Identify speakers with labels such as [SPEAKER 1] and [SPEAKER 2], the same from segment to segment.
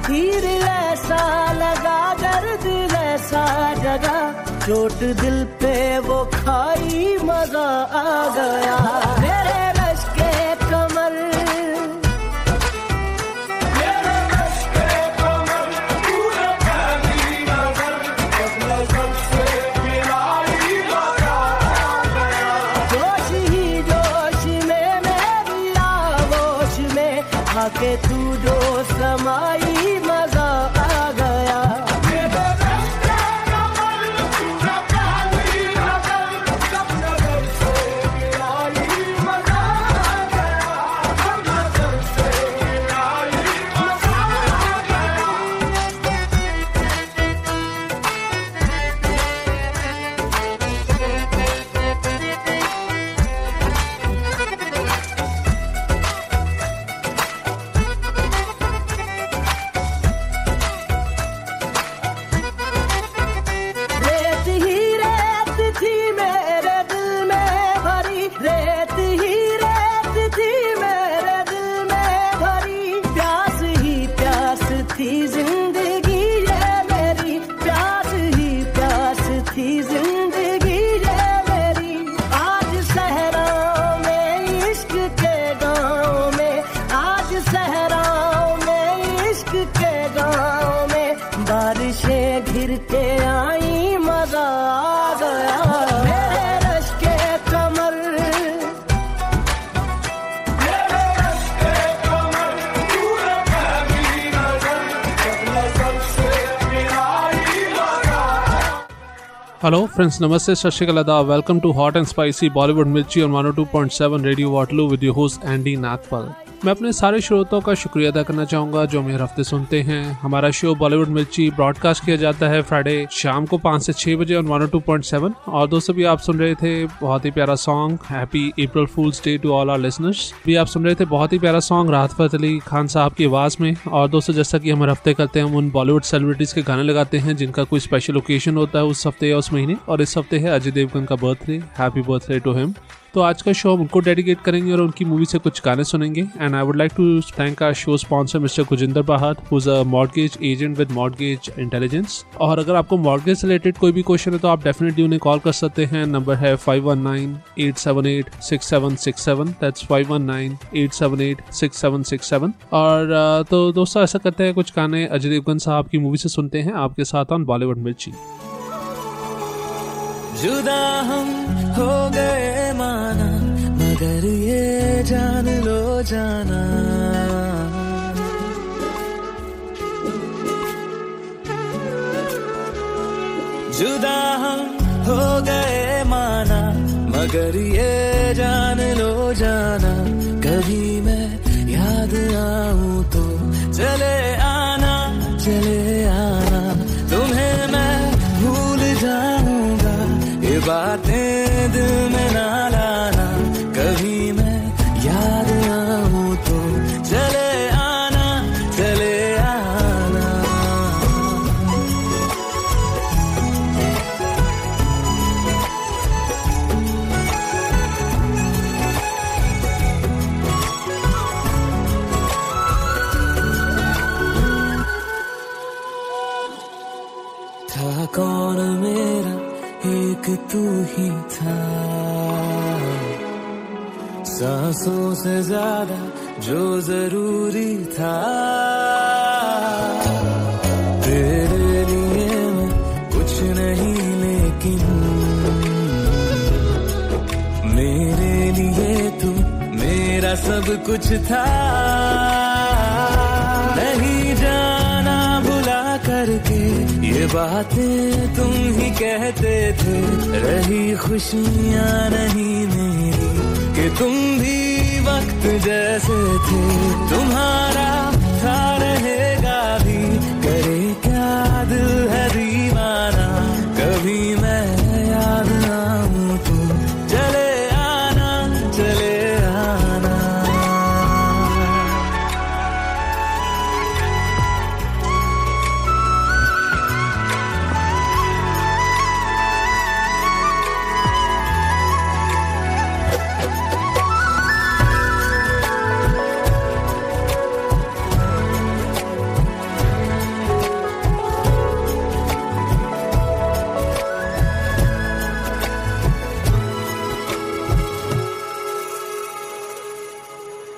[SPEAKER 1] तीर ऐसा लगा, दर्द ऐसा जगा, चोट दिल पे वो खाई, मजा आ गया। मेरे रश के कमर, मेरे रश के कमर, पूरा फैली नजर, अपने सबसे मिलाई मजा आ गया। जोश ही जोश में मेरी आगोश में आके तू जो समाई, मजा आ गया। गिरते आई, मजा आ गया। मेरे रश के कमर, मेरे रश के कमर, पूरा फैली नजर, अपने सबसे मिलाई मजा।
[SPEAKER 2] हेलो फ्रेंड्स, नमस्ते, सत श्री अकाल, आदाब। Welcome to hot and spicy Bollywood Mirchi on 102.7 radio Waterloo with your host Andy Nagpal. मैं अपने सारे श्रोताओं का शुक्रिया अदा करना चाहूँगा जो हमें हर हफ्ते सुनते हैं। हमारा शो बॉलीवुड मिर्ची ब्रॉडकास्ट किया जाता है फ्राइडे शाम को 5 से 6 बजे ऑन 102.7। और दोस्तों भी आप सुन रहे थे बहुत ही प्यारा song, happy April fools day to all our listeners. भी आप सुन रहे थे बहुत ही प्यारा सॉन्ग राहत फ़तेह अली खान साहब की आवाज़ में। और दोस्तों जैसा कि हम हर हफ्ते करते हैं, हम उन बॉलीवुड सेलिब्रिटीज़ के गाने लगाते हैं जिनका कोई स्पेशल ओकेजन होता है उस हफ्ते या उस महीने। और इस हफ्ते है अजय देवगन का birthday, happy birthday to him. तो आज का शो हम उनको डेडिकेट करेंगे और उनकी मूवी से कुछ गाने सुनेंगे। And I would like to thank our show sponsor mister Kujinder Bahad, who is a mortgage agent with mortgage intelligence. और अगर आपको मॉर्गेज से रिलेटेड कोई भी क्वेश्चन है तो आप डेफिनेटली उन्हें कॉल कर सकते हैं। नंबर है 5198786767। दैट्स 5198786767। और तो दोस्तों ऐसा करते हैं, कुछ गाने अजय देवगन साहब की मूवी से सुनते हैं आपके साथ ऑन बॉलीवुड मिर्ची।
[SPEAKER 1] जुदा हम हो गए माना, मगर ये जान लो जाना, जुदा हम हो गए माना, मगर ये जान लो जाना, कभी मैं याद आऊं तो चले आना, चले आना, तुम्हें मैं भूल जाऊंगा, ये बातें दिल में ना लाना, कभी मैं याद आऊं तो चले आना, चले आना। था कौन मेरा एक तू ही था, सांसों से ज्यादा जो जरूरी था, तेरे लिए मैं कुछ नहीं लेकिन मेरे लिए तू मेरा सब कुछ था, नहीं जाना भुला करके ये बातें तुम ही कहते थे, रही खुशियाँ नहीं मेरी कि तुम भी वक्त जैसे थे, तुम्हारा था रहेगा भी, करे क्या दिल है दीवाना, कभी मैं याद आऊं तो चले आना, चले आना।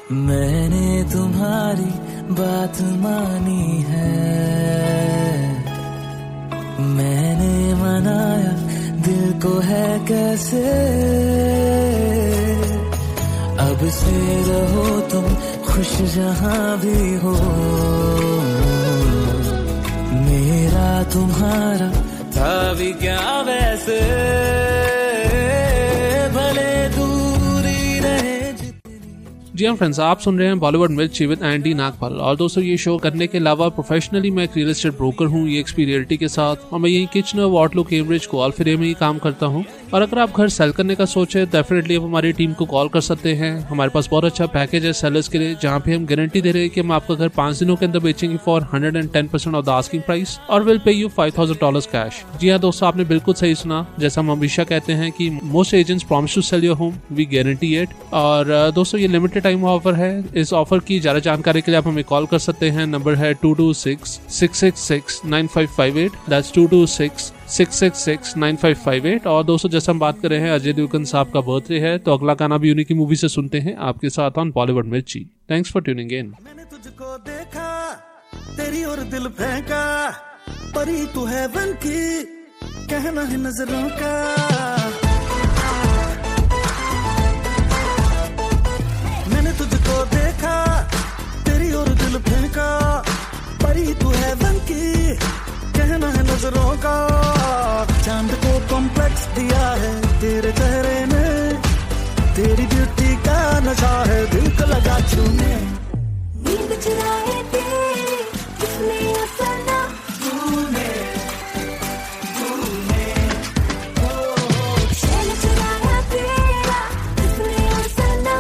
[SPEAKER 1] मैंने तुम्हारी बात मानी है, मैंने मनाया दिल को है कैसे, अब से रहो तुम खुश जहां भी हो, मेरा तुम्हारा था भी क्या वैसे, भले दूरी रहे।
[SPEAKER 2] जी हाँ फ्रेंड्स, आप सुन रहे हैं बॉलीवुड मिर्ची विद एंडी नागपाल। और दोस्तों, ये शो करने के अलावा प्रोफेशनली मैं एक रियल एस्टेट ब्रोकर हूँ, ये एक्सपी रियल्टी के साथ, और मैं यही Kitchener, Waterloo, Cambridge, Guelph area में ही काम करता हूँ। और अगर आप घर सेल करने का सोचे, डेफिनेटली आप हमारी टीम को कॉल कर सकते हैं। हमारे पास बहुत अच्छा पैकेज है सेलर्स के लिए, जहाँ पे हम गारंटी दे रहे हैं कि हम आपका घर 5 दिनों के अंदर बेचेंगे for 110% off the asking price, और विल पे यू $5,000 कैश। जी हाँ दोस्तों, आपने बिल्कुल सही सुना। जैसा हम हमेशा कहते हैं कि most agents promise to sell your home, we guarantee it. और दोस्तों, ये लिमिटेड टाइम ऑफर है। इस ऑफर की ज्यादा जानकारी के लिए आप हमें कॉल कर सकते हैं। नंबर है 226-666-9558, दैट्स 226-666-9558। और दोस्तों, जैसे हम बात कर रहे हैं, अजय देवगन साहब का बर्थडे है, तो अगला गाना भी उन्हीं की मूवी से सुनते हैं आपके साथ on Bollywood Mirchi. Thanks for tuning in.
[SPEAKER 3] मैंने तुझको देखा, तेरी और दिल फेंका, परी तू है बन की, कहना है नजरों का। मैंने तुझको देखा, तेरी और दिल फेंका, परी तू है बन की, कहना है नजरों का। चांद को कॉम्प्लेक्स दिया है तेरे चेहरे ने, तेरी ब्यूटी का नशा है दिल को लगा छूने।
[SPEAKER 4] नींद चुराए तेरी किसने सना, चैन चुराया तेरा किसने सना।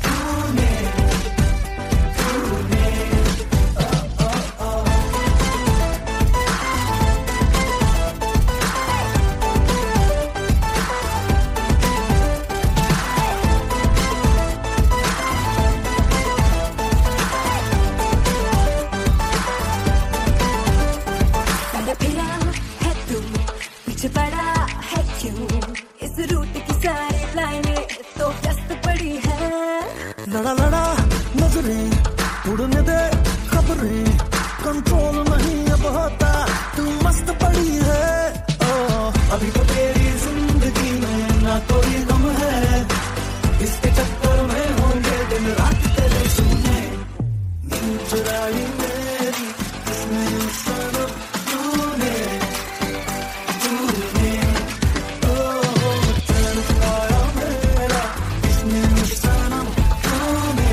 [SPEAKER 4] पीछे पड़ा है क्यों, इस रूट की सारी लाइनें तो व्यस्त पड़ी है।
[SPEAKER 3] लड़ा लड़ा नजरें उड़ने दे खबरें, कंट्रोल नहीं अब होता, तू मस्त पड़ी है। ओ, अभी तो तेरी जिंदगी में ना कोई गम है, इसके चक्कर में होंगे दिन रात तेरे सुने। नींद चुराई मेरी किसने सनम, तूने चैन चुराया मेरा किसने सनम, तूने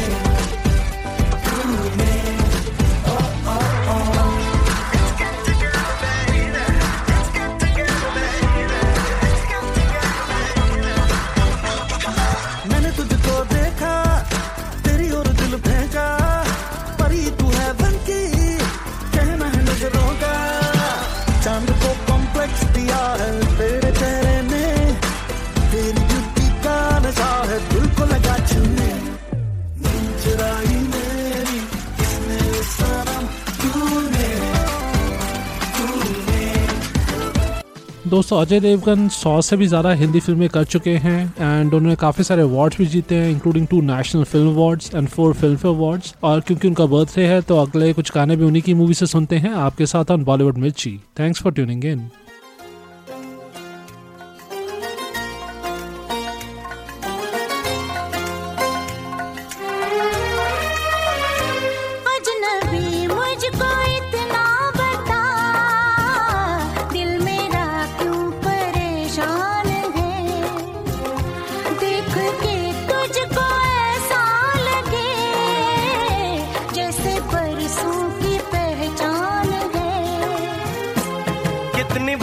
[SPEAKER 3] मैंने तुझको देखा, तेरी और दिल फेंका, परी तू है बन की, कहना है नजरों का। चांद को कॉम्प्लेक्स दिया है तेरे चेहरे ने, तेरी ब्यूटी का नशा है दिल को लगा छूने। नींद चुराई मेरी किसने सनम, तूने।
[SPEAKER 2] दोस्तों, अजय देवगन 100 से भी ज़्यादा हिंदी फिल्में कर चुके हैं एंड उन्होंने काफ़ी सारे अवार्ड्स भी जीते हैं, including 2 national film awards and 4 Filmfare awards. और क्योंकि उनका बर्थडे है, तो अगले कुछ गाने भी उन्हीं की मूवी से सुनते हैं आपके साथ on Bollywood Mirchi. Thanks for tuning in.
[SPEAKER 4] अजनबी मुझको इतना बता, दिल मेरा क्यों परेशान है, देख के तुझको ऐसा लगे जैसे परसों की पहचान है।
[SPEAKER 3] कितनी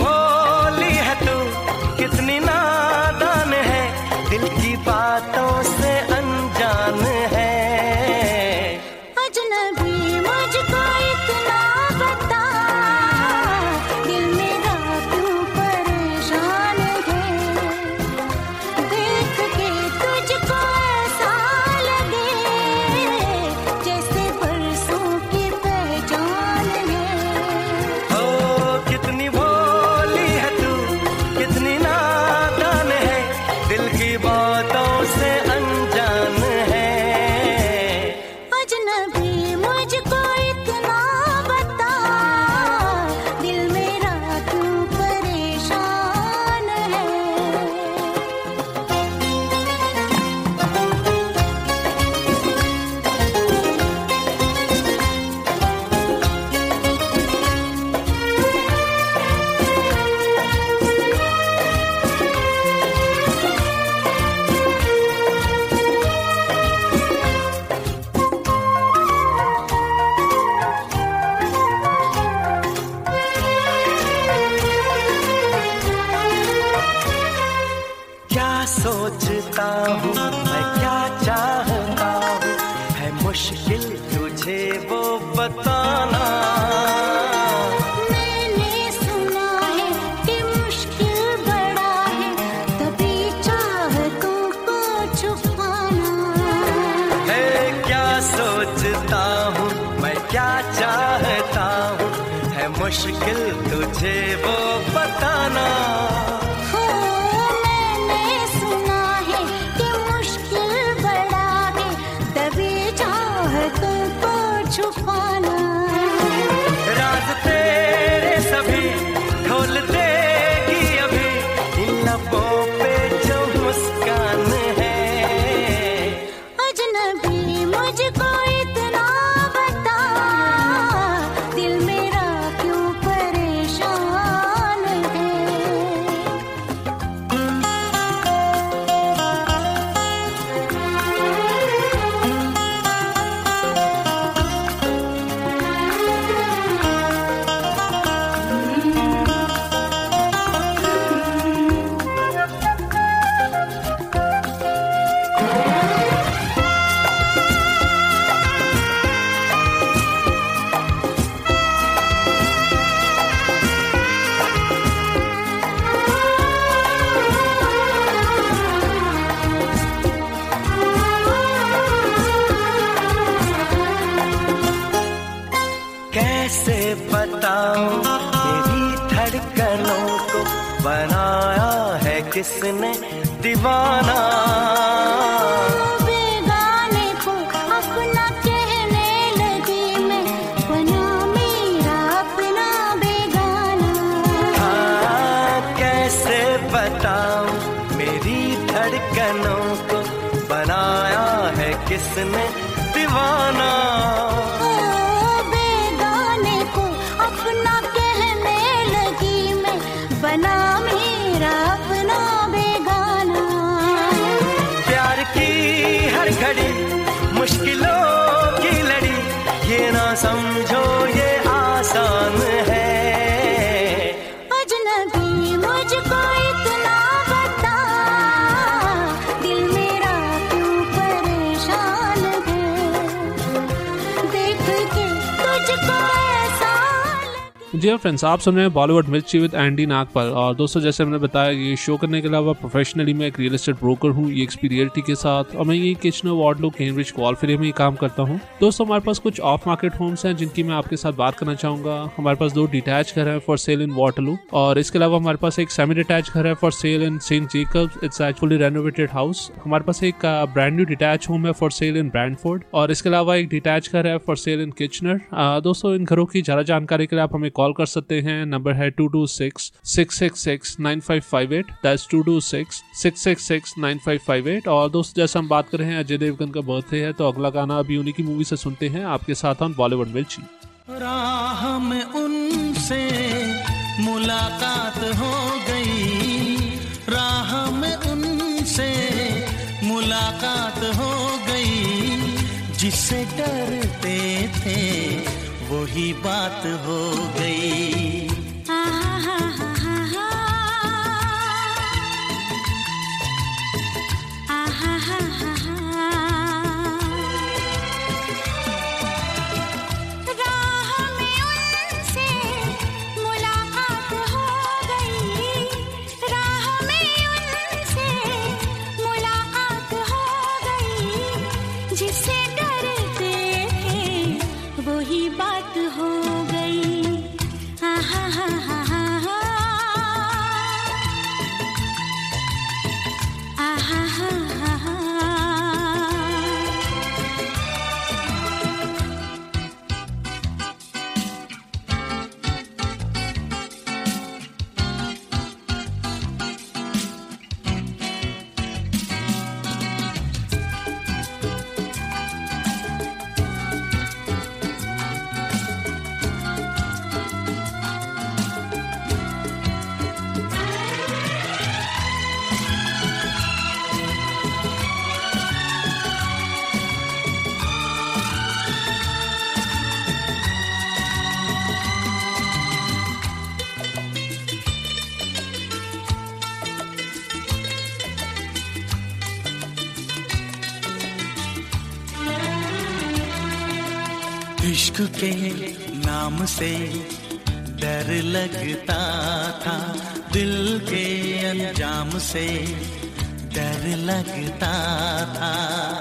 [SPEAKER 3] मुश्किल तुझे वो बताना।
[SPEAKER 5] मैंने सुना है कि मुश्किल बड़ा है, तभी चाहतों को छुपाना।
[SPEAKER 3] है क्या सोचता हूँ मैं, क्या चाहता हूँ, है मुश्किल तुझे वो बताना। राज तेरे सभी खोल देगी अभी, इन लबों पे जो मुस्कान है।
[SPEAKER 5] अजनबी मुझको इतना बता, दिल मेरा क्यों परेशान है।
[SPEAKER 3] कैसे बताऊं मेरी धड़कनों को बनाया है किसने दीवाना।
[SPEAKER 5] बेगाने को अपना कहने लगी मैं, बना मेरा अपना बेगाना।
[SPEAKER 3] हाँ, कैसे बताऊं मेरी धड़कनों को बनाया है किसने दीवाना।
[SPEAKER 5] बना मेरा अपना बेगाना।
[SPEAKER 3] प्यार की हर घड़ी मुश्किलों की लड़ी, ये ना समझो ये आसान है।
[SPEAKER 5] अजनबी मुझको इतना बता, दिल मेरा क्यों परेशान है। देख के तुझको
[SPEAKER 2] जी हाँ फ्रेंड्स, आप सुन रहे हैं बॉलीवुड मिर्ची विद एंडी नागपाल। और दोस्तों, जैसे मैंने बताया, ये शो करने के अलावा प्रोफेशनली मैं एक रियल एस्टेट ब्रोकर हूँ, ये एक्सपी रियल्टी के साथ, और मैं ये किचनर, वार्डलो, कैम्ब्रिज, कॉलफिले में ही काम करता हूँ। दोस्तों, हमारे पास कुछ ऑफ मार्केट होम्स हैं जिनकी मैं आपके साथ बात करना चाहूंगा। हमारे पास 2 डिटैच घर है फॉर सेल इन वाटरलू, और इसके अलावा हमारे पास एक सेमी डिटैच घर है for sale in Saint Jacobs. It's actually renovated house. हमारे पास एक ब्रांड न्यू डिटैच होम है फॉर सेल इन ब्रैंडफोर्ड, और इसके अलावा एक डिटैच घर है फॉर सेल इन किचनर। दोस्तों, इन घरों की ज्यादा जानकारी के लिए आप हमें कॉल कर सकते हैं। नंबर है 226-666-9558। दैट्स 226-666-9558। और दोस्त, जैसे हम बात कर रहे हैं अजय देवगन का बर्थडे है, तो अगला गाना अभी उन्हीं की मूवी से सुनते हैं आपके साथ ऑन बॉलीवुड मिर्ची।
[SPEAKER 3] राह में उनसे मुलाकात हो गई, राह में उनसे मुलाकात हो गई, जिससे डरते थे वही बात हो गई। इश्क के नाम से डर लगता था, दिल के अंजाम से डर लगता था।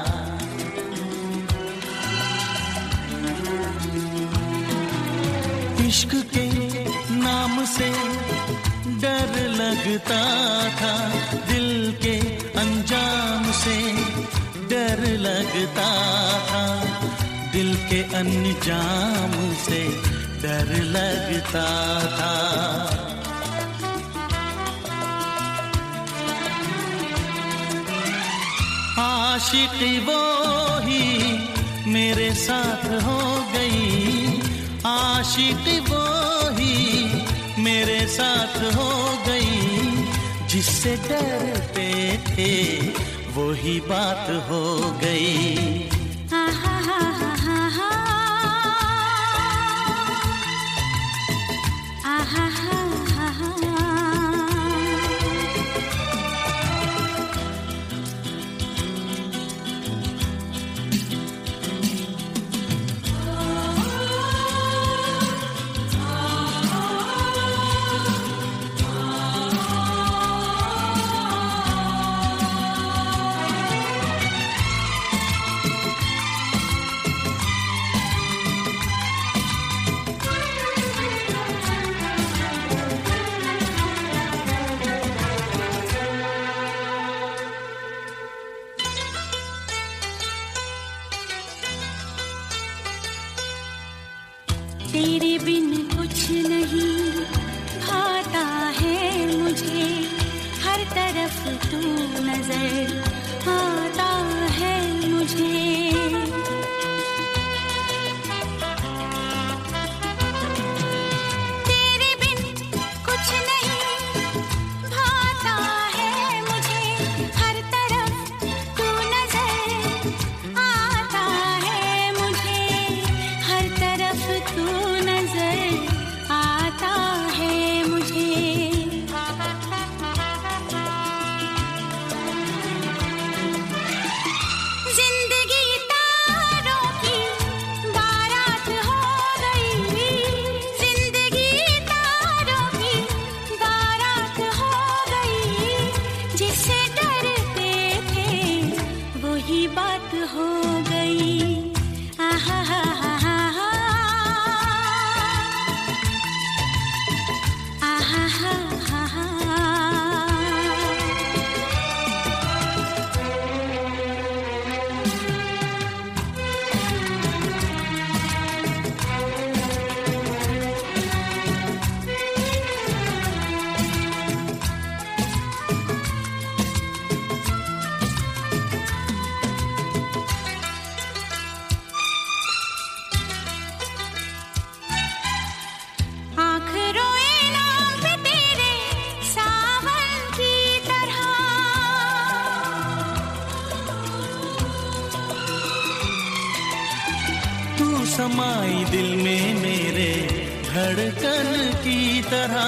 [SPEAKER 3] इश्क के नाम से डर लगता था, दिल के अंजाम से डर लगता था, दिल के अंजाम से डर लगता था। आशिकी वो ही मेरे साथ हो गई, आशिकी वो ही मेरे साथ हो गई, जिससे डरते थे वही बात हो गई।
[SPEAKER 5] तेरे बिन कुछ नहीं भाता है मुझे, हर तरफ तू नजर आता है मुझे। तेरे बिन कुछ नहीं भाता है मुझे, हर तरफ तू नजर आता है मुझे, हर तरफ तू नजर आता है मुझे। जिंदगी तारों की बारात हो गई, जिंदगी तारों की बारात हो गई, जिससे डरते थे वही बात हो गई। आहा हा हा हा हा, आहा हा हा हा। आँख रोए नाम पे तेरे सावन की तरह,
[SPEAKER 3] तू समाई दिल में मेरे धड़कन की तरह,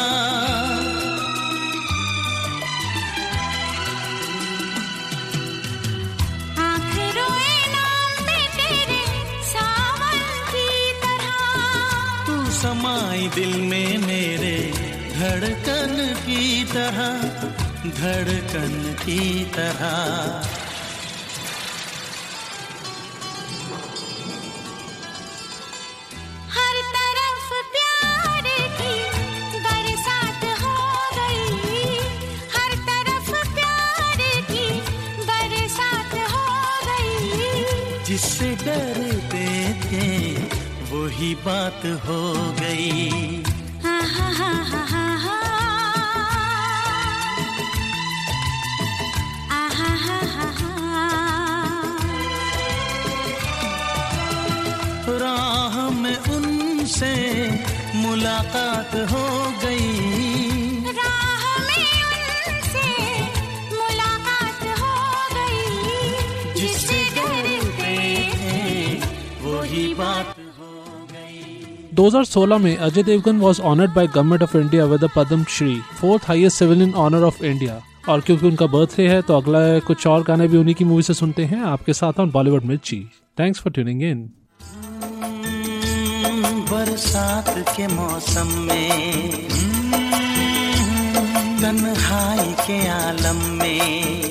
[SPEAKER 5] आँख रोए नाम पे तेरे सावन की तरह,
[SPEAKER 3] तू समाई दिल में मेरे धड़कन की तरह, धड़कन की तरह।
[SPEAKER 5] हर तरफ प्यार की बरसात हो गई, हर तरफ प्यार की बरसात हो गई,
[SPEAKER 3] जिससे डरते थे वही बात हो गई।
[SPEAKER 5] आहा हा हा हा हा, आहा हा हा हा।
[SPEAKER 3] राह में उनसे मुलाकात हो गई,
[SPEAKER 5] राह में उनसे मुलाकात हो गई,
[SPEAKER 3] जिससे डरते थे वही बात हो गई।
[SPEAKER 2] 2016 में Ajay Devgan was honoured by government of India with the Padma Shri, 4th highest civilian honour of India. और क्योंकि उनका बर्थडे है तो अगला कुछ और गाने भी उन्हीं की मूवी से सुनते हैं आपके साथ on Bollywood Mirchi. Thanks for tuning in.
[SPEAKER 3] बरसात के मौसम में, तन्हाई के आलम में,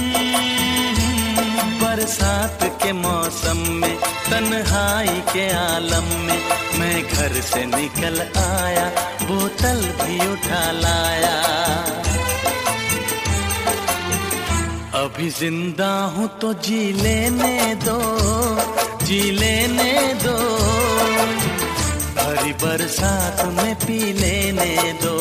[SPEAKER 3] बरसात के मौसम में, तन्हाई के आलम में, मैं घर से निकल आया, बोतल भी उठा लाया। अभी जिंदा हूँ तो जी लेने दो, जी लेने दो, भरी बरसात में पी लेने दो।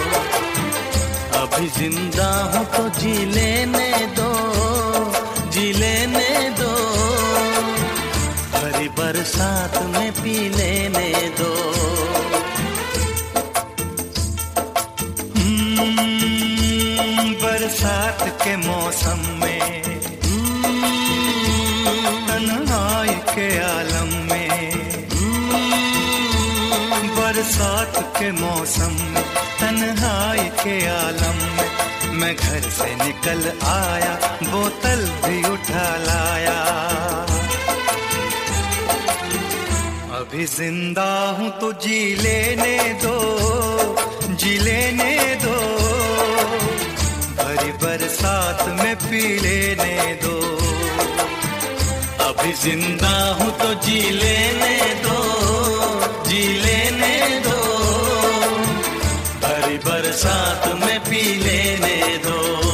[SPEAKER 3] अभी जिंदा हूँ तो जी लेने दो, जी लेने दो, भरी बरसात में पी लेने दो। बरसात के मौसम में, तन्हाई के आलम में, बरसात के मौसम में, तन्हाई के आलम में, मैं घर से निकल आया, बोतल भी उठा लाया। अभी जिंदा हूँ तो जी लेने दो, जी लेने दो, भरी बरसात में पी लेने दो। अभी जिंदा हूँ तो जी लेने दो, जी लेने दो, भरी बरसात में पी लेने दो।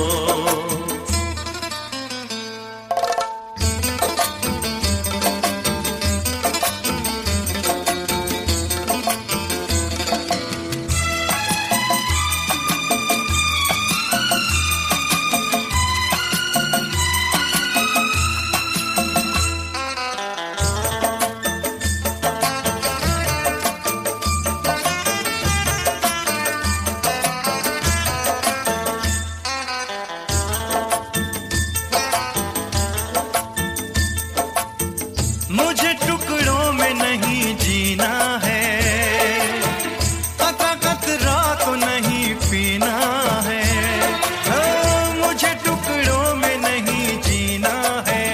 [SPEAKER 3] मुझे टुकड़ों में नहीं जीना है, कतरा तो नहीं पीना है। मुझे टुकड़ों में नहीं जीना है,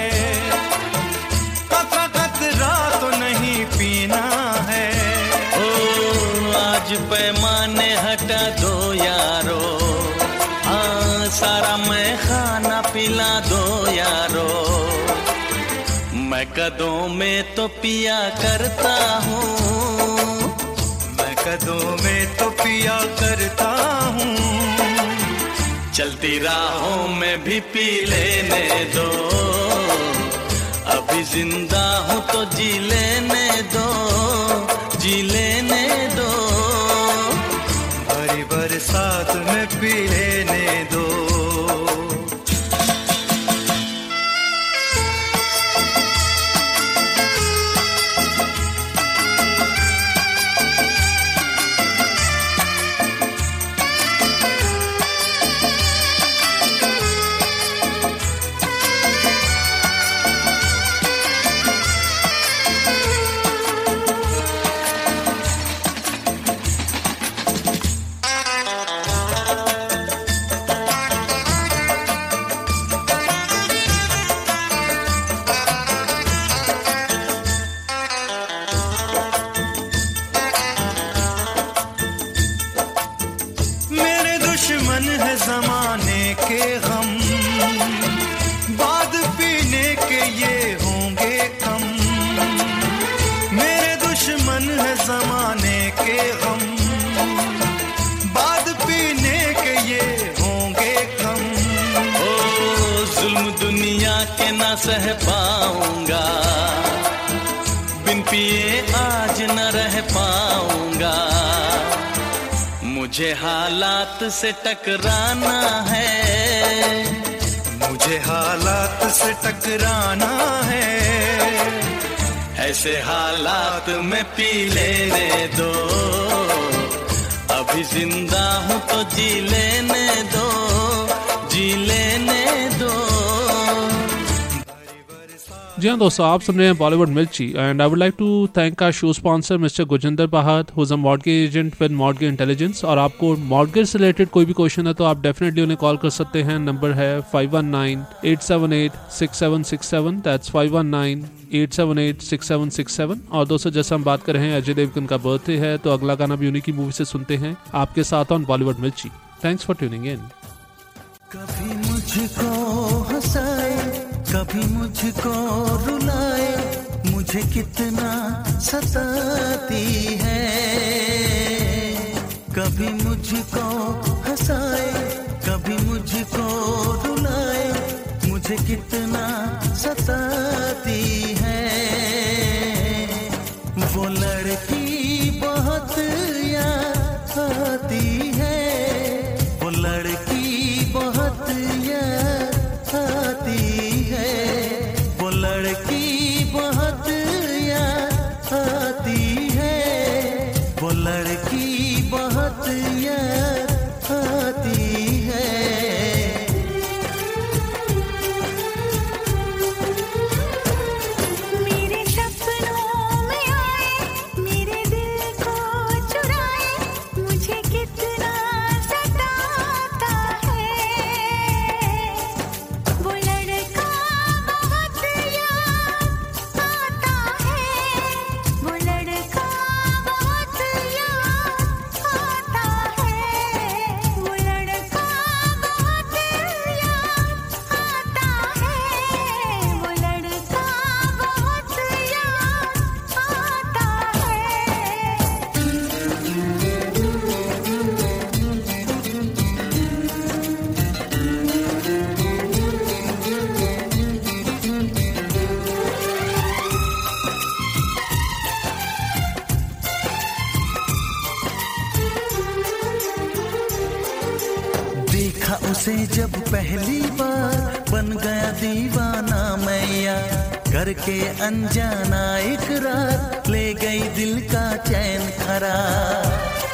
[SPEAKER 3] कतरा तो नहीं पीना है। ओ आज पैमाने हटा दो यारो, हाँ सारा मैं खाना पिला दो यारो। मैं कदों में तो पिया करता हूँ, मैं कदों में तो पिया करता हूँ, चलती राहों में भी पी लेने दो। अभी जिंदा हूँ तो जी लेने दो, जी लेने दो, भरी बरसात में पी लेने दो। दुश्मन है जमाने के गम, बाद पीने के ये होंगे कम। मेरे दुश्मन है जमाने के गम, बाद पीने के ये होंगे कम। ओ जुल्म दुनिया के ना सह पाऊंगा, बिन पिए आज न रह पाऊंगा। मुझे हालात से टकराना है, मुझे हालात से टकराना है। ऐसे हालात में पी लेने दो, अभी जिंदा हूँ तो जी लेने दो, जी लेने दो।
[SPEAKER 2] जी हाँ दोस्तों, आप सुन रहे हैं Bollywood Mirchi and I would like to thank our show sponsor mister Gujinder Bahad who is a mortgage agent with mortgage intelligence. और आपको मॉर्गेज से रिलेटेड कोई भी क्वेश्चन है तो आप डेफिनेटली उन्हें कॉल कर सकते हैं। नंबर है 5198786767, दैट्स 5198786767। और दोस्तों जैसे हम बात कर रहे हैं अजय देवगन का बर्थडे है, तो अगला गाना भी उन्हीं की मूवी से सुनते हैं आपके साथ on Bollywood Mirchi. Thanks for tuning in.
[SPEAKER 3] कभी मुझको हंसाए, कभी मुझको रुलाए, मुझे कितना सताती है। कभी मुझको हंसाए, कभी मुझको रुलाए, मुझे कितना सताती है। वो लड़की बहुत याद आती है, वो लड़की बहुत याद आती है, वो लड़की बहुत याद आती है, वो लड़की बहुत याद आती है।
[SPEAKER 5] मेरे सपनों में आए, मेरे दिल को चुराए, मुझे कितना सताता है। वो लड़का बहुत याद आता है, वो लड़का बहुत याद आता है, वो लड़का बहुत याद आता है, वो लड़का बहुत याद आता
[SPEAKER 3] देखा उसे जब पहली बार, बन गया दीवाना मैया, करके अनजाना इकरार, ले गई दिल का चैन करार।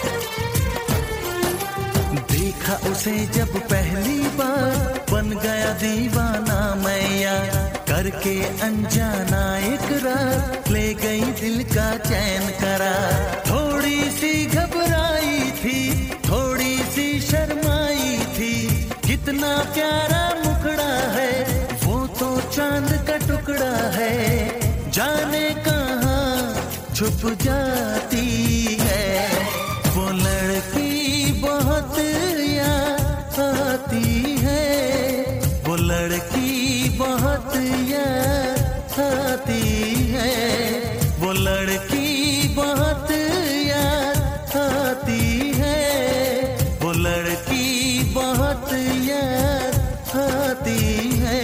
[SPEAKER 3] देखा उसे जब पहली बार, बन गया दीवाना मैया, करके अनजाना इकरार, ले गई दिल का चैन करार। थोड़ी सी घबराई थी, थोड़ी सी शर्माई थी, कितना प्यारा मुखड़ा है, वो तो चांद का टुकड़ा है, जाने कहाँ छुप जाती है। वो लड़की बहुत याद आती है, वो लड़की बहुत याद आती है, वो लड़की बहुत याद आती है, वो लड़की बहुत याद आती है।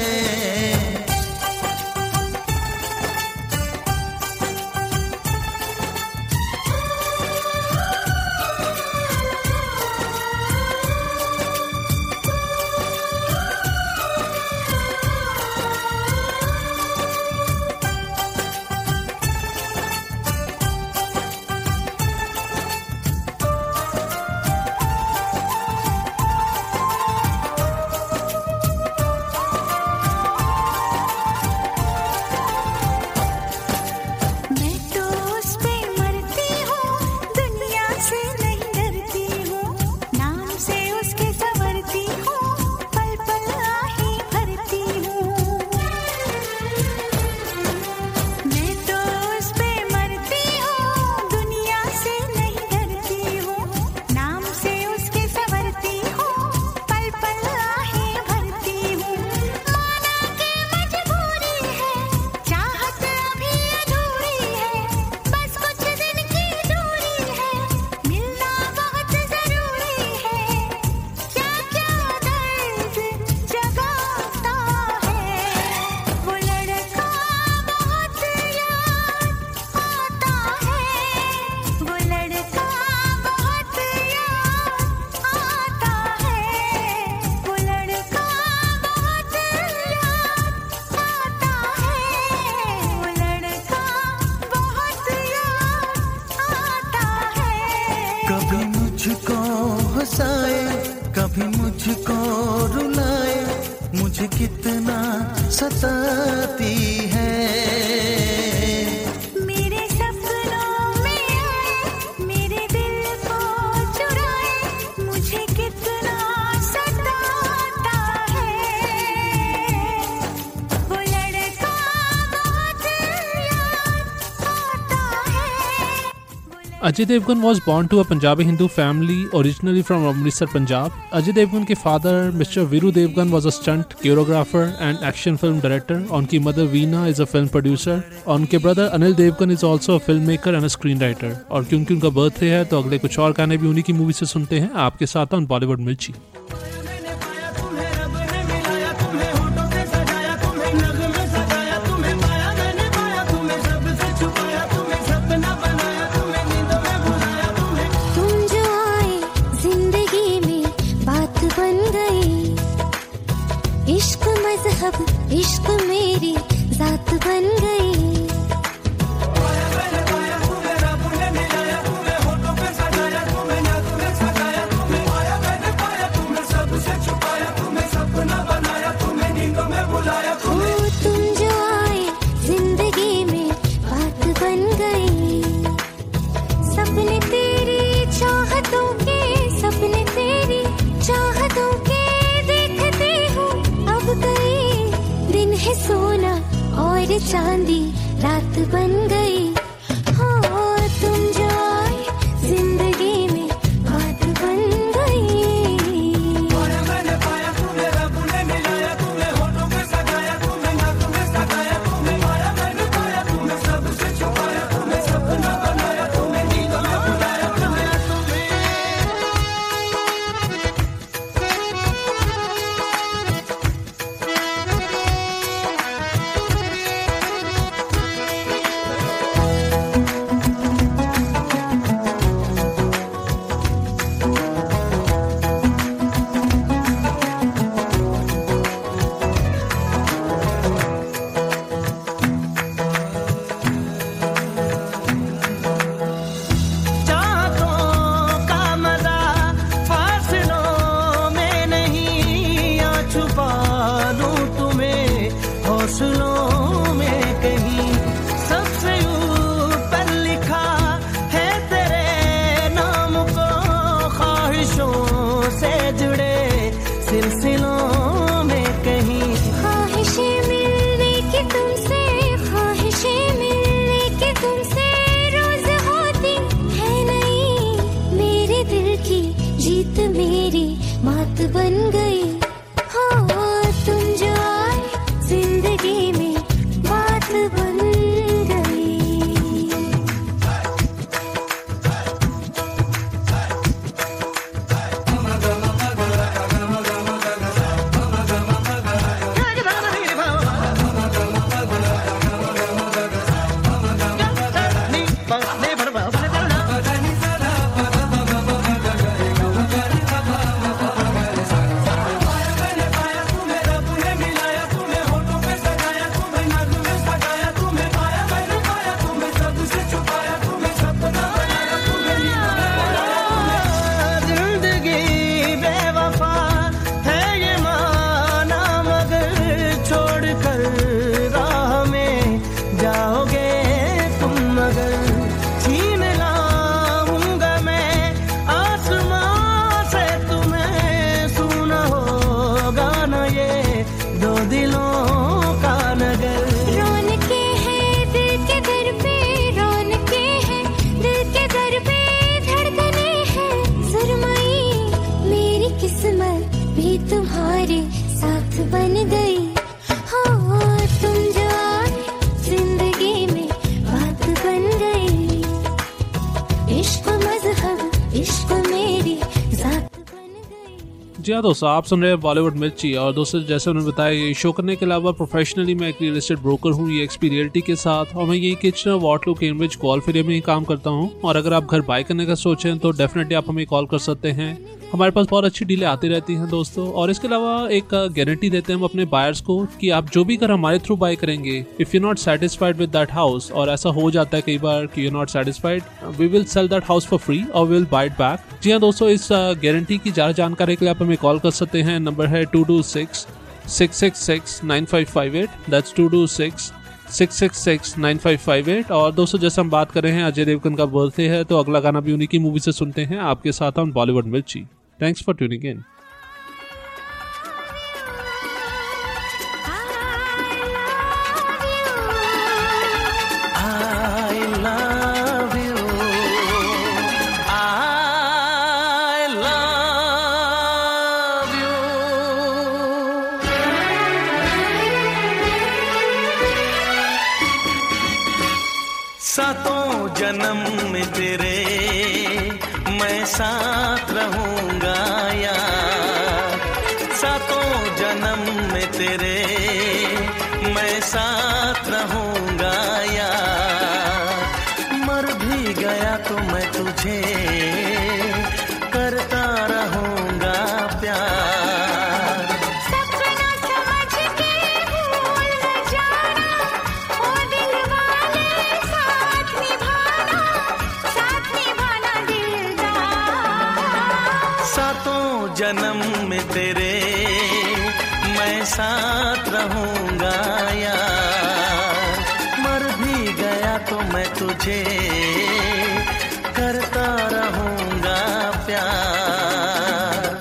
[SPEAKER 2] Ajay Devgan was born to a Punjabi Hindu family originally from Amritsar, Punjab. Ajay Devgan के father Mr. Viru Devgan was a stunt choreographer and action film director. उनकी mother Veena is a film producer. और उनके brother Anil Devgan is also a filmmaker and a screenwriter. और क्योंकि उनका birthday है तो अगले कुछ और गाने भी उन्हीं की मूवी से सुनते हैं आपके साथ ऑन बॉलीवुड मिर्ची।
[SPEAKER 5] इश्क मेरी जात बन गई। तुम जो आए जिंदगी में बात बन गई। सपने तेरी चाहतों के, सपने तेरी चाहतों के देखते हो अब गई। दिन है सोना और चांदी रात बन गई। हो तुम जो आए जिंदगी में बात बन गई।
[SPEAKER 2] जी हाँ दोस्तों, आप सुन रहे हैं बॉलीवुड मिर्ची। और दोस्तों जैसे उन्होंने बताया, ये शो करने के अलावा प्रोफेशनली मैं एक रियल एस्टेट ब्रोकर हूँ, ये एक्सपी रियल्टी के साथ, और मैं ये Kitchener, Waterloo, Cambridge, Guelph area में ही काम करता हूँ। और अगर आप घर बाय करने का सोचें तो डेफिनेटली आप हमें कॉल कर सकते हैं। हमारे पास बहुत अच्छी डीलें आती रहती हैं दोस्तों। और इसके अलावा एक गारंटी देते हैं हम अपने बायर्स को कि आप जो भी घर हमारे थ्रू बाय करेंगे, if you not satisfied with that house, और ऐसा हो जाता है कई बार कि you not satisfied, we will sell that house for free और we will buy it back. जी हाँ दोस्तों, इस गारंटी की ज़्यादा जानकारी के लिए आप हमें कॉल कर सकते हैं। नंबर है 226-666-9558। दैट्स 226-666-9558। और दोस्तों जैसे हम बात कर रहे हैं, अजय देवगन का बर्थडे है, तो अगला गाना भी उन्हीं की मूवी से सुनते हैं आपके साथ हम Bollywood Mirchi. Thanks for tuning in.
[SPEAKER 1] I love you.
[SPEAKER 3] सातों जन्म में तेरे मैं साथ रहूंगा यार, सातों जन्म में तेरे मैं साथ रहूंगा यार, मर भी गया तो मैं तुझे करता रहूंगा प्यार।
[SPEAKER 5] सपना समझ के भूल न जाना, ओ दिल वाले साथ निभाना दिलदार।
[SPEAKER 3] सातों जन्म में तेरे मैं साथ रहूंगा यार, मर भी गया तो मैं तुझे करता रहूंगा प्यार।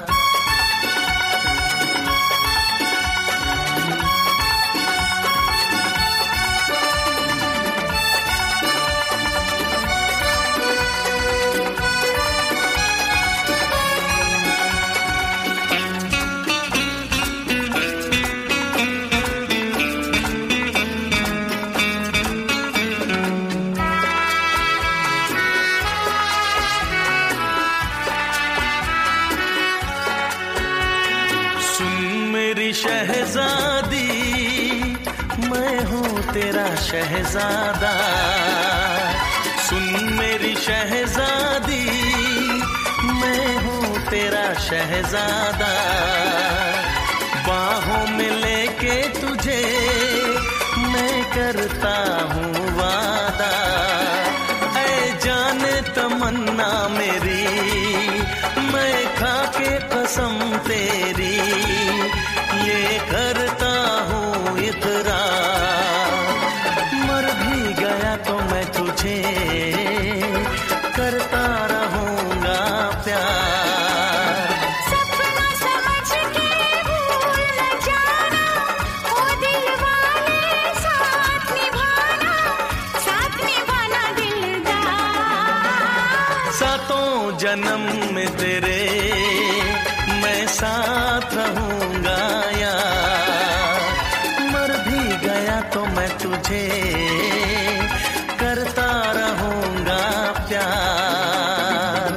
[SPEAKER 3] शहजादी मैं हूँ तेरा शहजादा, सुन मेरी शहजादी मैं हूँ तेरा शहजादा, बाहों में लेके तुझे मैं करता हूँ वादा, ऐ जाने तमन्ना मेरी मैं खा के कसम तेरी ये करता हूँ इकरार, मर भी गया तो मैं तुझे करता रहूंगा प्यार।
[SPEAKER 5] सपना समझ के भूल न जाना, ओ दिल वाले साथ निभाना दिलदार।
[SPEAKER 3] सातों जन्म में तेरे मैं साथ रहूंगा यार, मर भी गया तो मैं तुझे करता रहूंगा प्यार।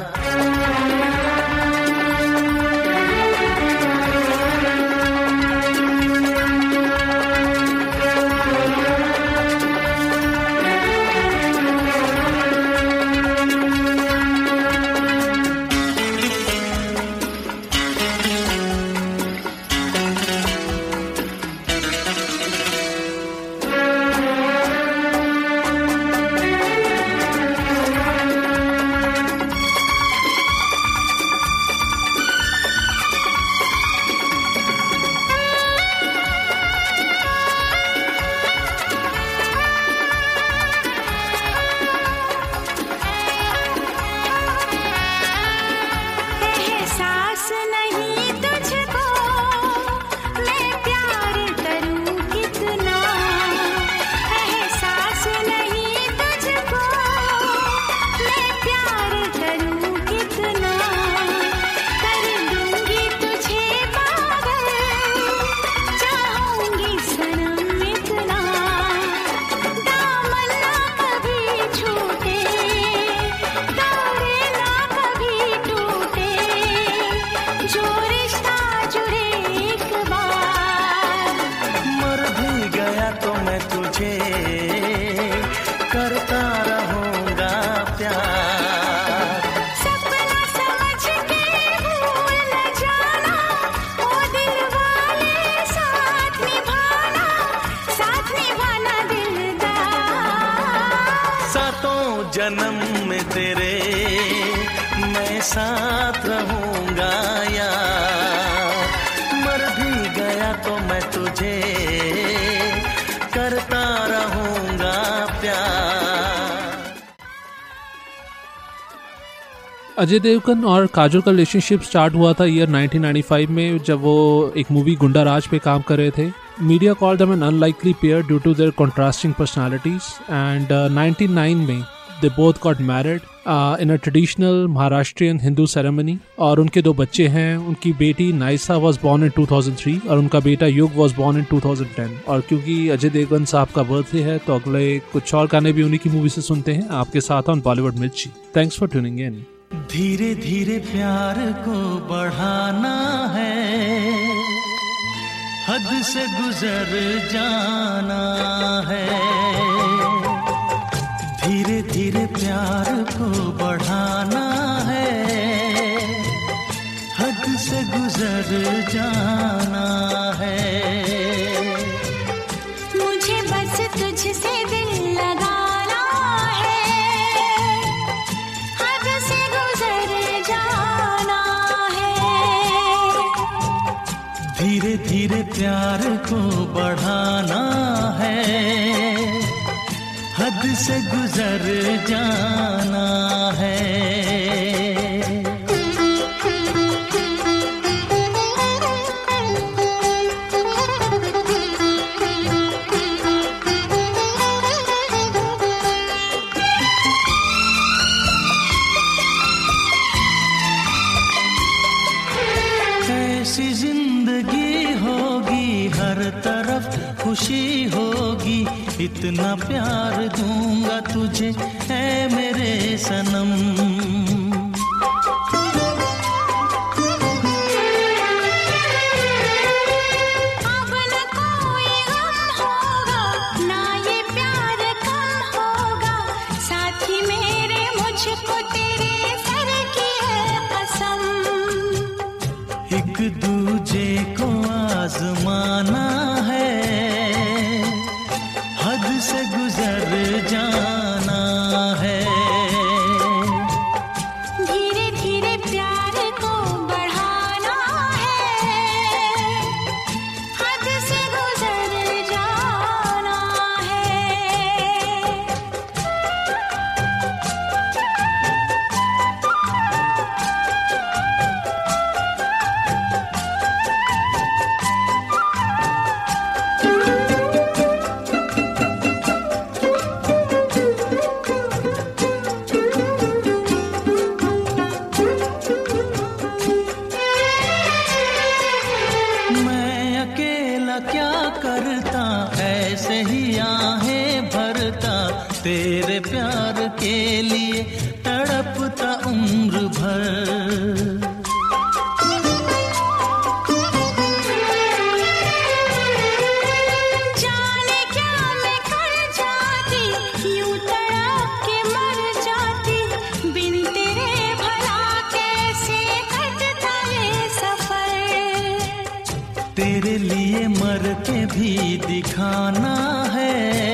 [SPEAKER 3] जन्म में तेरे मैं साथ रहूंगा यार, मर भी गया तो मैं तुझे करता रहूंगा प्यार।
[SPEAKER 2] अजय देवगन और काजोल का रिलेशनशिप स्टार्ट हुआ था ईयर 1995 में, जब वो एक मूवी गुंडा राज पे काम कर रहे थे। Media called them an unlikely pair due to their contrasting personalities, and 99 में they both got married in a traditional Maharashtrian Hindu ceremony. और उनके 2 बच्चे हैं। उनकी बेटी नाइसा वॉज बॉर्न इन 2003 और उनका बेटा युग वॉज बॉर्न इन 2010। और क्योंकि अजय देवगन साहब का बर्थडे है तो अगले कुछ और गाने भी उन्हीं की मूवी से सुनते हैं आपके साथ on Bollywood Mirchi. Thanks for tuning in.
[SPEAKER 3] धीरे धीरे प्यार को बढ़ाना है, हद से गुजर जाना है। धीरे धीरे प्यार को बढ़ाना है, हद से गुजर जाना है।
[SPEAKER 5] मुझे बस तुझसे दिल लगाना है, हद से गुजर जाना है।
[SPEAKER 3] धीरे धीरे प्यार को बढ़ाना है, हद से गुजर जाना है। ऐसी जिंदगी होगी, हर तरफ खुशी होगी, इतना प्यार दूंगा तुझे ऐ मेरे सनम।
[SPEAKER 5] अब न कोई गम होगा, ना ये प्यार कम होगा, साथी मेरे मुझको तेरे सर की है कसम।
[SPEAKER 3] एक दूजे को आजमाना है, हद से गुजर जाना है।
[SPEAKER 5] धीरे धीरे प्यार को बढ़ाना है, हद से गुजर जाना है।
[SPEAKER 3] मैं अकेला क्या करता, ऐसे ही आहें भरता, तेरे प्यार के लिए तड़पता उम्र भर।
[SPEAKER 5] जाने क्या मैं कर जाती, यूं तड़प के मर जाती, बिन तेरे भला कैसे कटता ये सफर।
[SPEAKER 3] तेरे लिए मर के भी दिखाना है,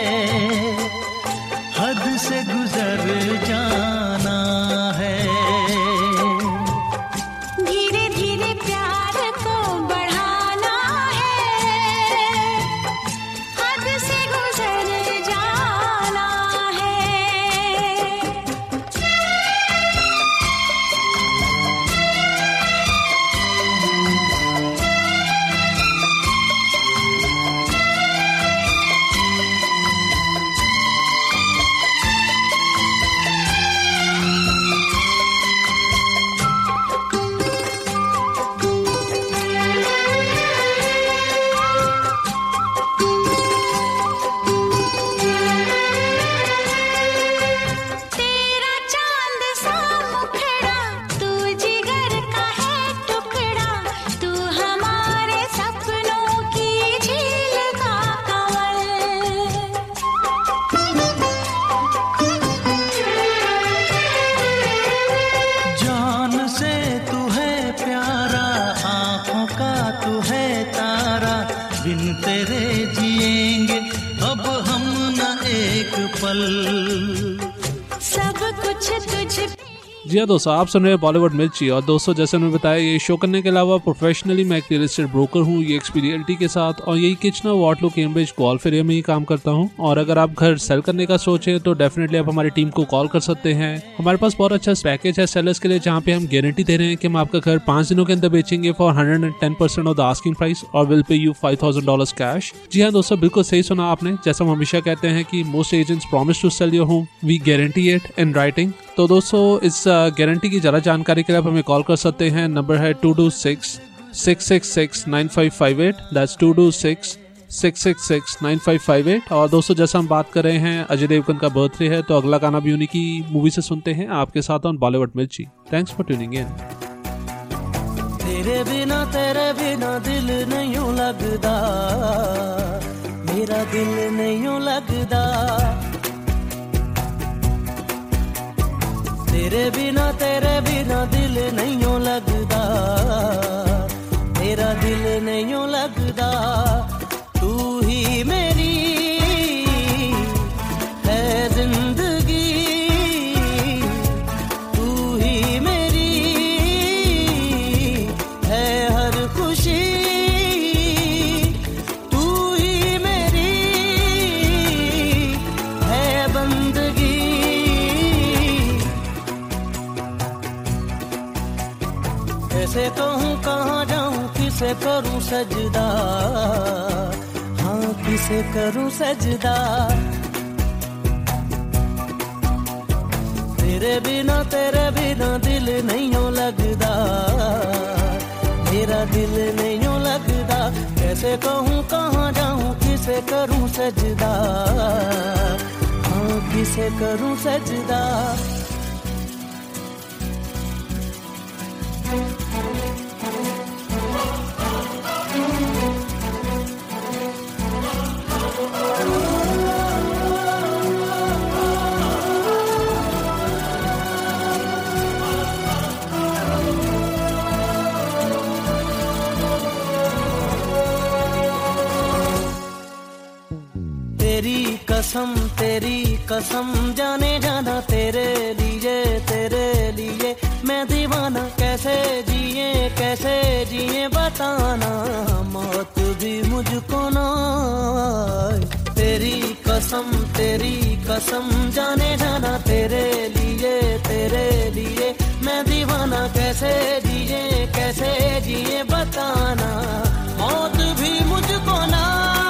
[SPEAKER 3] हद से गुजर जाना है।
[SPEAKER 5] धीरे धीरे प्यार को बढ़ाना है, हद से गुजर जाना है। तेरा चांद सा मुखड़ा, तू जिगर का है टुकड़ा, तू हमारे सपनों की झील का
[SPEAKER 3] जान से तू है प्यारा, आंखों का तू है तारा, बिन तेरे जिएंगे अब हम न एक पल।
[SPEAKER 5] सब कुछ तुझ
[SPEAKER 2] जी हाँ दोस्तों, आप सुन रहे हैं बॉलीवुड मिर्ची। और दोस्तों जैसे मैंने बताया, ये शो करने के अलावा प्रोफेशनली मैं एक रियल एस्टेट ब्रोकर हूँ, ये एक्सपीरियलिटी के साथ, और यही Kitchener Waterloo Cambridge Guelph area में ही काम करता हूँ। और अगर आप घर सेल करने का सोचें तो डेफिनेटली आप हमारी टीम को कॉल कर सकते हैं। हमारे पास बहुत अच्छा पैकेज है सेलर्स के लिए, जहाँ पे हम गारंटी दे रहे हैं कि हम आपका घर 5 दिनों के अंदर बेचेंगे for 110% off the asking price और विल पे यू $5,000 कैश। जी हाँ दोस्तों, बिल्कुल सही सुना आपने। जैसा हम हमेशा कहते हैं कि most agents promise to sell your home, we guarantee it in writing. तो तो दोस्तों इस गारंटी की ज़रा जानकारी के लिए आप हमें कॉल कर सकते हैं। नंबर है 226-666-9558। दैट्स 226-666-9558। और दोस्तों जैसा हम बात कर रहे हैं अजय देवगन का बर्थडे है, तो अगला गाना भी उन्हीं की मूवी से सुनते हैं आपके साथ on Bollywood Mirchi. Thanks for tuning in.
[SPEAKER 1] तेरे बिना दिल नहीं लगदा, मेरा दिल नहीं लगदा। तेरे बिना दिल नहीं लगदा, मेरा दिल नहीं लगदा। तू ही मेरी है जिंदगी, तू ही मेरी है हर खुशी, तू ही मेरी है बंदगी। कैसे कहूँ कहाँ जाऊँ, किसे करूँ सजदा, हाँ किसे करूँ सजदा। तेरे बिना दिल नहीं लगदा, मेरा दिल नहीं लगदा। कैसे कहूँ कहाँ जाऊँ, किसे करूँ सजदा, हाँ किसे करूँ सजदा। तेरी कसम जाने जाना, तेरे लिए मैं दीवाना। कैसे जिए बताना, मौत भी मुझको ना। तेरी कसम जाने जाना, तेरे लिए मैं दीवाना। कैसे जिए बताना, मौत भी मुझको ना।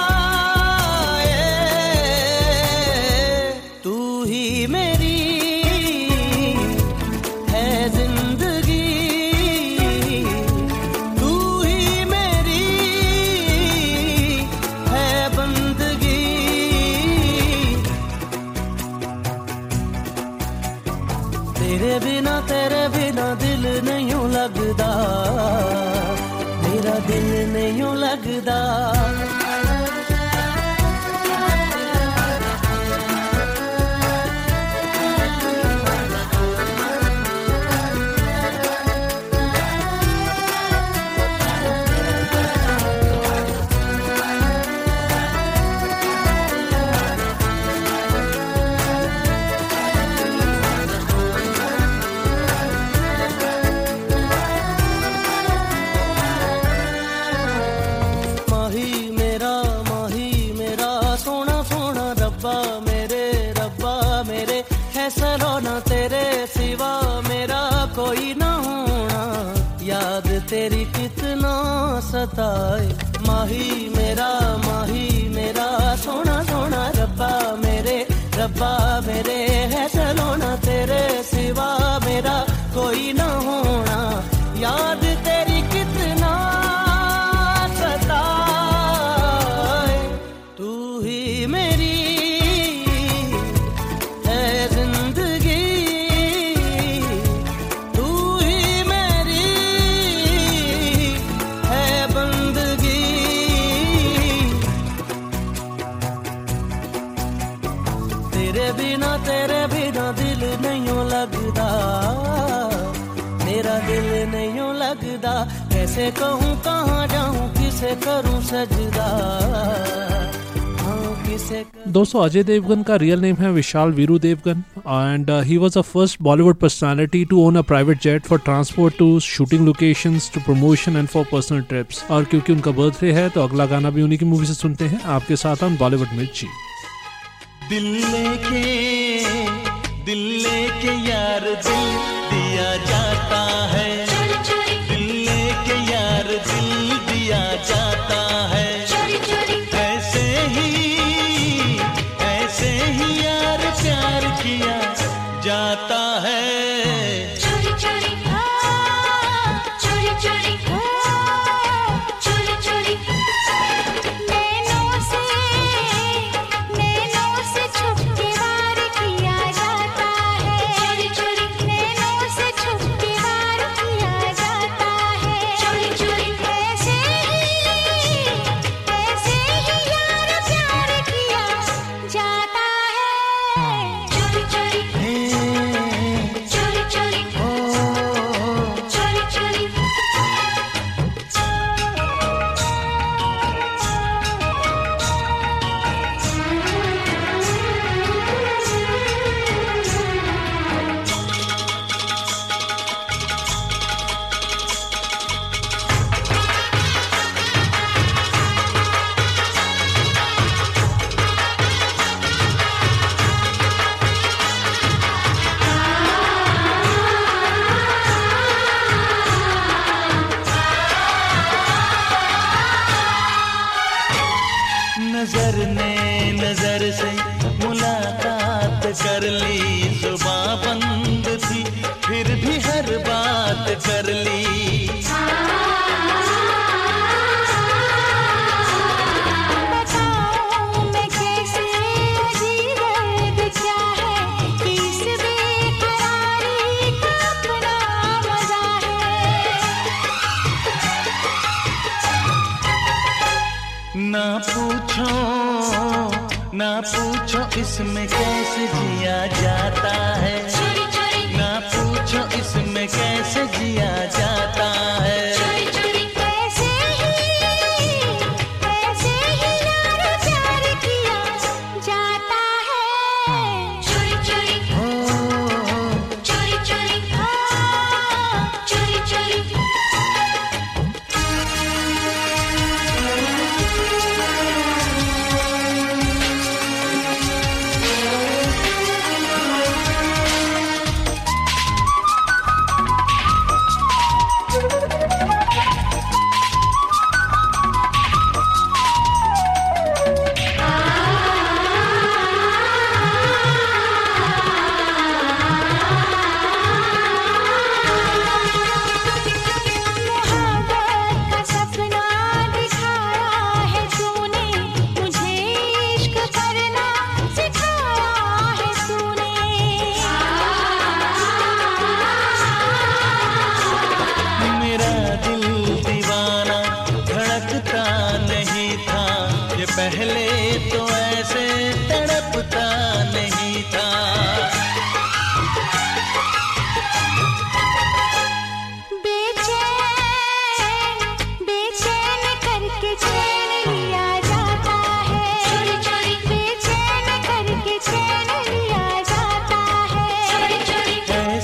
[SPEAKER 1] तेरे बिना दिल नहीं लगदा, मेरा दिल नहीं लगदा। सलोना तेरे सिवा मेरा कोई ना होना, याद तेरी कितना सताए। माही मेरा सोना सोना रब्बा मेरे है सलोना, तेरे सिवा मेरा कोई ना होना, याद तेरी कितना सताए। तू ही मेरी तेरे बिना दिल नहीं लगदा, मेरा दिल नहीं लगदा। कैसे कहूँ कहाँ जाऊँ, किसे करूँ सजदा, हाँ किसे।
[SPEAKER 2] दोस्तों अजय देवगन का रियल नेम है Vishal Veeru Devgan and he was the first Bollywood personality to own a private jet for transport to shooting locations to promotion and for personal trips. और क्योंकि उनका बर्थडे है तो अगला गाना भी उन्हीं की मूवी से सुनते हैं आपके साथ ऑन बॉलीवुड मिर्ची।
[SPEAKER 3] दिल लेके यार दिल दिया जाता है, दिल लेके यार दिल दिया जाता है। ऐसे ही यार प्यार किया जाता है। पूछो इसमें कैसे जिया जाता है,
[SPEAKER 5] चोरी चोरी
[SPEAKER 3] ना पूछो इसमें कैसे जिया जाता है।
[SPEAKER 5] चोरी चोरी ऐसे ही यार प्यार किया जाता है। चोरी चोरी
[SPEAKER 3] हो
[SPEAKER 5] चोरी चोरी चोरी चोरी
[SPEAKER 3] पहले तो ऐसे तड़पता नहीं था।
[SPEAKER 5] बेचैन करके चैन लिया जाता है। चोरी चोरी बेचैन करके चैन लिया जाता है। चोरी चोरी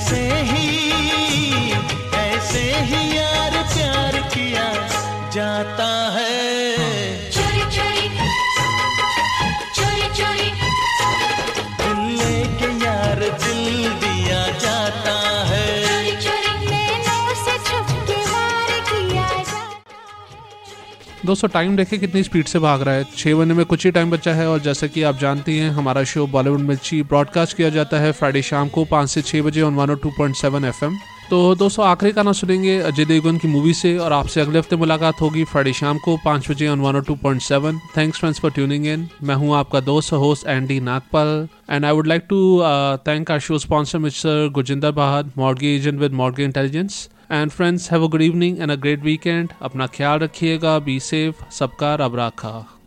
[SPEAKER 3] ऐसे ही यार प्यार किया जाता है।
[SPEAKER 5] चोरी चोरी चोरी चोरी
[SPEAKER 3] दिल लेके यार दिल दिया जाता है।
[SPEAKER 5] चोरी चोरी नैनों से छुप के वार किया जाता है।
[SPEAKER 2] दोस्तों टाइम देखें कितनी स्पीड से भाग रहा है। 6 बजने में कुछ ही टाइम बचा है और जैसा कि आप जानती हैं हमारा शो बॉलीवुड मिर्ची ब्रॉडकास्ट किया जाता है फ्राइडे शाम को 5 से 6 बजे ऑन 102.7 FM। तो दोस्तों आखिरी गाना सुनेंगे अजय देवगन की मूवी से और आपसे अगले हफ्ते मुलाकात होगी फ्राइडे शाम को 5 बजे on 102.7। Thanks friends for tuning in. मैं हूं आपका दोस्त host Andy Nagpal and I would like to thank our show sponsor mister Gurjinder Bahad, mortgage agent with mortgage intelligence. And friends have a good evening and a great weekend. अपना ख्याल रखिएगा, be safe, सबका रब राखा।